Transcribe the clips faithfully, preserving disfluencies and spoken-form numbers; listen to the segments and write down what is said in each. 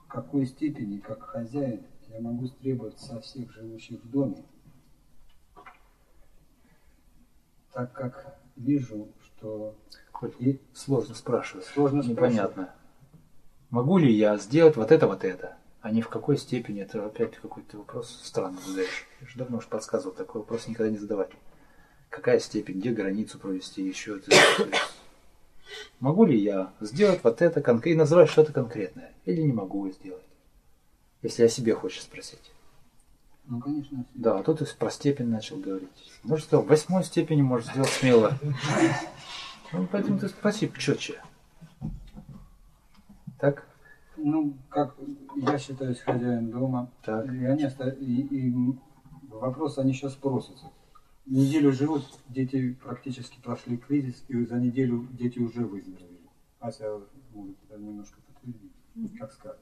в какой степени, как хозяин, я могу требовать со всех живущих в доме, так как вижу, что... И сложно спрашивать, сложно непонятно. Спрашивать. Могу ли я сделать вот это, вот это? А не в какой степени, это опять какой-то вопрос странный задаешь. Я же давно уже подсказывал, такой вопрос никогда не задавать. Какая степень, где границу провести, еще это. Могу ли я сделать вот это конкретно, и называть что-то конкретное? Или не могу сделать? Если о себе хочешь спросить. Ну, конечно. Да, а тут ты про степень начал говорить. Может, сказал, в восьмой степени можешь сделать смело. Ну, поэтому ты спроси четче. Так? Ну, как я считаюсь хозяин дома. Так. И, они, и, и вопрос они сейчас просятся. Неделю живут, дети практически прошли кризис, и за неделю дети уже выздоровели. Ася может это немножко подтвердить, mm-hmm. как сказано.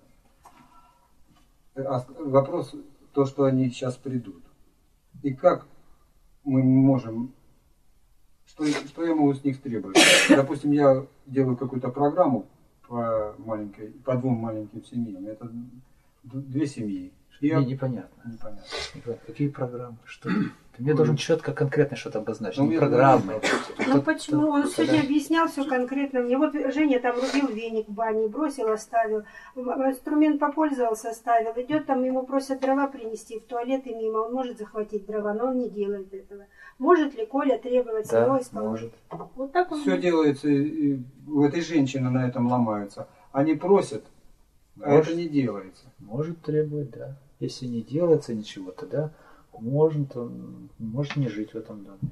А вопрос, то, что они сейчас придут. И как мы можем, что, что я могу с них требовать? Допустим, я делаю какую-то программу по маленькой, по двум маленьким семьям. Это две семьи. Я... Не, непонятно. непонятно. Какие программы? Что? Ты мне должен четко, конкретно что-то обозначить. Ну, не программы. Ну почему? Он сегодня объяснял все конкретно. Мне вот Женя там рубил веник в бане, бросил, оставил. Инструмент попользовался, оставил. Идет там, ему просят дрова принести в туалет и мимо. Он может захватить дрова, но он не делает этого. Может ли Коля требовать да, своего исполнения? Может. Вот так он все может. делается, и у этой женщины на этом ломаются. Они просят, может, а это не делается. Может требовать, да. Если не делается ничего, тогда может, он может не жить в этом доме.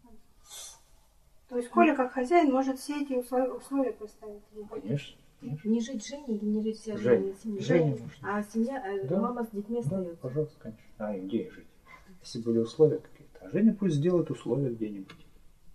То есть Коля как хозяин может все эти условия поставить? Конечно. конечно. Не жить Женей или не жить вся Женя? Женя? Женя. А семья, да. мама с детьми да, остается? Пожалуйста, конечно. А и где жить? Если были условия какие-то. А Женя пусть сделает условия где-нибудь.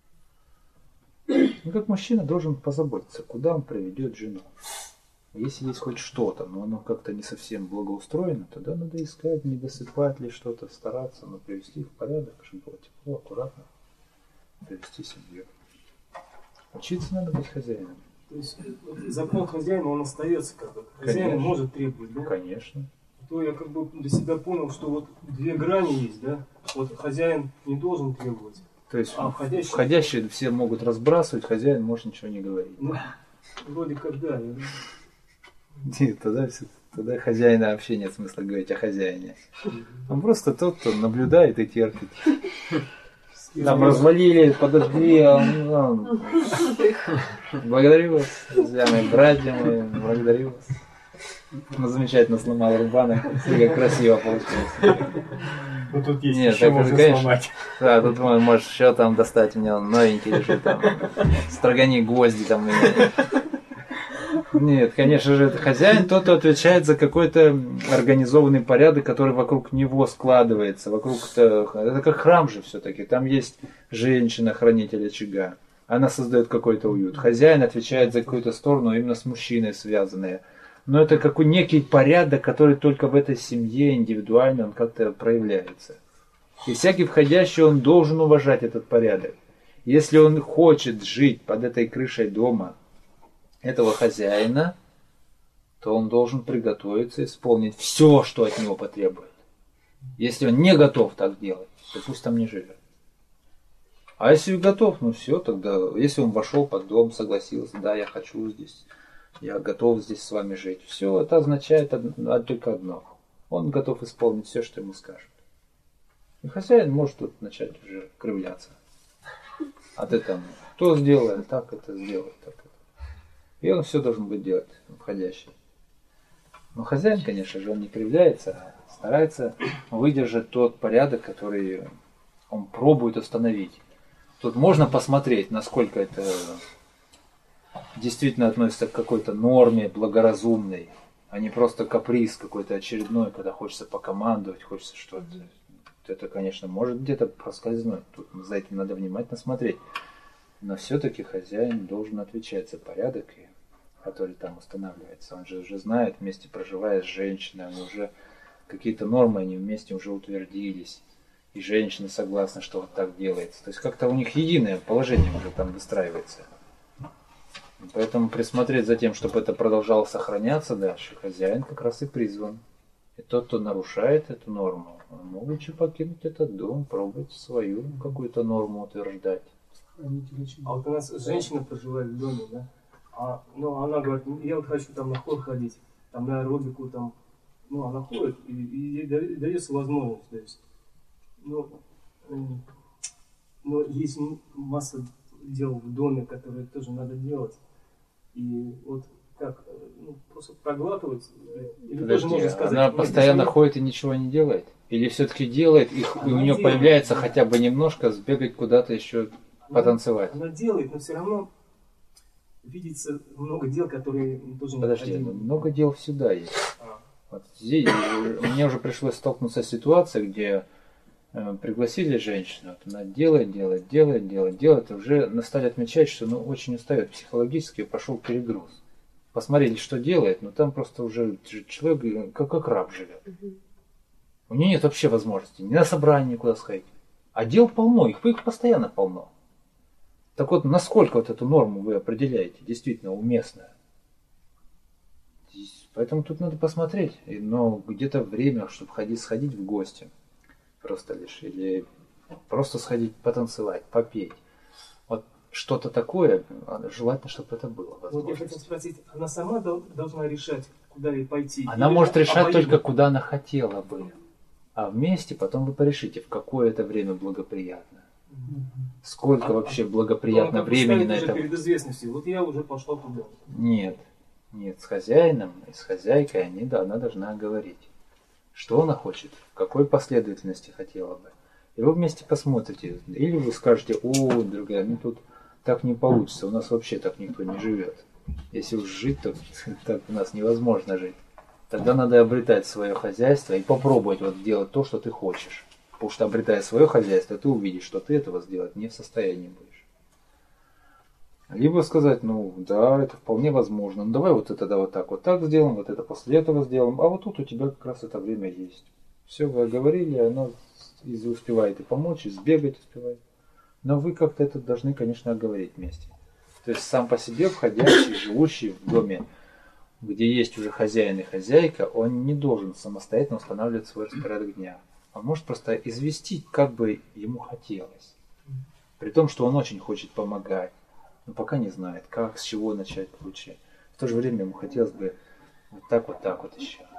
Ну, как мужчина должен позаботиться, куда он приведет жену. Если есть хоть что-то, но оно как-то не совсем благоустроено, тогда надо искать, не досыпать ли что-то, стараться, но привести в порядок, чтобы было тепло, аккуратно, привести семью. Учиться надо быть хозяином. То есть закон хозяина, он остается как бы. Хозяин Конечно. Может требовать, да? Конечно. То я как бы для себя понял, что вот две грани есть, да? Вот хозяин не должен требовать. То есть а входящие... входящие все могут разбрасывать, хозяин может ничего не говорить. Ну, вроде как да. Нет, тогда, тогда хозяина вообще нет смысла говорить о хозяине. Он просто тот, кто наблюдает и терпит. Там развалили, подожди, а он, он. Благодарю вас, друзья мои, братья мои, благодарю вас. Ну, замечательно сломал рубанок, как красиво получилось. Ну тут есть Нет, еще можно конечно, сломать. Да, тут можешь еще там достать, у него новенький лежит там, строгани гвозди там у меня. Нет, конечно же, это хозяин, тот, кто отвечает за какой-то организованный порядок, который вокруг него складывается. Вокруг это как храм же все-таки. Там есть женщина, хранитель очага. Она создает какой-то уют. Хозяин отвечает за какую-то сторону, именно с мужчиной связанные. Но это какой некий порядок, который только в этой семье индивидуально он как-то проявляется. И всякий входящий, он должен уважать этот порядок. Если он хочет жить под этой крышей дома этого хозяина, то он должен приготовиться исполнить все, что от него потребует. Если он не готов так делать, то пусть там не живет. А если готов, ну все, тогда, если он вошел под дом, согласился, да, я хочу здесь, я готов здесь с вами жить, все, это означает одно, только одно. Он готов исполнить все, что ему скажут. И хозяин может тут начать уже кривляться. А ты там, то сделай, так это сделай, так это. И он все должен быть делать, входящий. Но хозяин, конечно же, он не кривляется, а старается выдержать тот порядок, который он пробует установить. Тут можно посмотреть, насколько это действительно относится к какой-то норме благоразумной, а не просто каприз какой-то очередной, когда хочется покомандовать, хочется что-то. Это, конечно, может где-то проскользнуть. Тут за этим надо внимательно смотреть. Но все-таки хозяин должен отвечать за порядок, который там устанавливается. Он же уже знает, вместе проживая с женщиной, они уже какие-то нормы, они вместе уже утвердились. И женщины согласны, что вот так делается. То есть как-то у них единое положение уже там выстраивается. Поэтому присмотреть за тем, чтобы это продолжало сохраняться дальше, хозяин как раз и призван. И тот, кто нарушает эту норму, ему лучше покинуть этот дом, пробовать свою какую-то норму утверждать. А вот у нас женщина проживает в доме, да? А, ну, она говорит, я вот хочу там на хор ходить, там на аэробику, там, ну, она ходит, и, и ей дается возможность, то есть, ну, но есть масса дел в доме, которые тоже надо делать, и вот как, ну, просто проглатывать, или Подожди, тоже можно сказать, она нет, постоянно если... ходит и ничего не делает? Или все-таки делает, и, и у нее делает, появляется да. хотя бы немножко сбегать куда-то еще потанцевать? Она, она делает, но все равно видится много дел, которые тоже Подожди, необходимы. ну, много дел всегда есть. А. Вот здесь мне уже пришлось столкнуться с ситуацией, где э, пригласили женщину, вот она делает, делает, делает, делает, делает, и уже стали отмечать, что ну, очень устает психологически, пошел перегруз. Посмотрели, что делает, но там просто уже человек как, как раб живет. У нее нет вообще возможности ни на собрание никуда сходить. А дел полно, их, их постоянно полно. Так вот, насколько вот эту норму вы определяете, действительно уместную? Поэтому тут надо посмотреть, но где-то время, чтобы ходить, сходить в гости, просто лишь, или просто сходить потанцевать, попеть. Вот что-то такое, желательно, чтобы это было. Вот я хотел спросить, она сама должна решать, куда ей пойти? Она Или может решать обоим? только, куда она хотела бы. А вместе потом вы порешите, в какое это время благоприятно. Сколько а, вообще а, благоприятно времени на это? Перед известностью. Вот я уже пошла туда. Нет. Нет, с хозяином и с хозяйкой они, да, она должна говорить, что она хочет, в какой последовательности хотела бы. И вы вместе посмотрите. Или вы скажете, о, дорогая, ну тут так не получится, у нас вообще так никто не живет. Если уж жить, то так у нас невозможно жить. Тогда надо обретать свое хозяйство и попробовать вот делать то, что ты хочешь. Потому что обретая свое хозяйство, ты увидишь, что ты этого сделать не в состоянии будешь. Либо сказать, ну да, это вполне возможно. Ну давай вот это да вот так, вот так сделаем, вот это после этого сделаем. А вот тут у тебя как раз это время есть. Все, вы говорили, она успевает и помочь, и сбегать успевает. Но вы как-то это должны, конечно, оговорить вместе. То есть сам по себе входящий, живущий в доме, где есть уже хозяин и хозяйка, он не должен самостоятельно устанавливать свой распорядок дня. Он может просто известить, как бы ему хотелось. При том, что он очень хочет помогать, но пока не знает, как, с чего начать лучше. В то же время ему хотелось бы вот так, вот так вот еще.